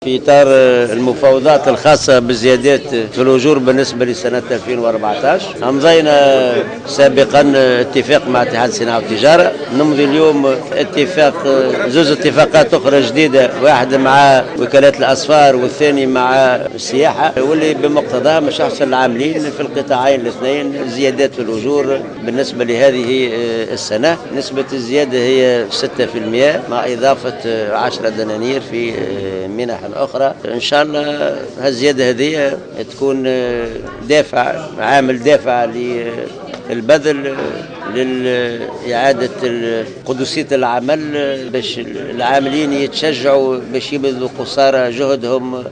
في إطار المفاوضات الخاصة بزيادات في الأجور بالنسبة لسنة 2014 أمضينا سابقا اتفاق مع اتحاد الصناعة والتجارة. نمضي اليوم زوز اتفاقات أخرى جديدة، واحد مع وكالات الأصفار والثاني مع السياحة، واللي بمقتضاه مش يحصل العاملين في القطاعين الاثنين زيادات في الأجور بالنسبة لهذه السنة. نسبة الزيادة هي 6% مع إضافة 10 دنانير في منح أخرى. إن شاء الله هالزيادة هذه تكون عامل دافع للبذل لإعادة قدسية العمل، باش العاملين يتشجعوا باش يبذلوا قصارى جهدهم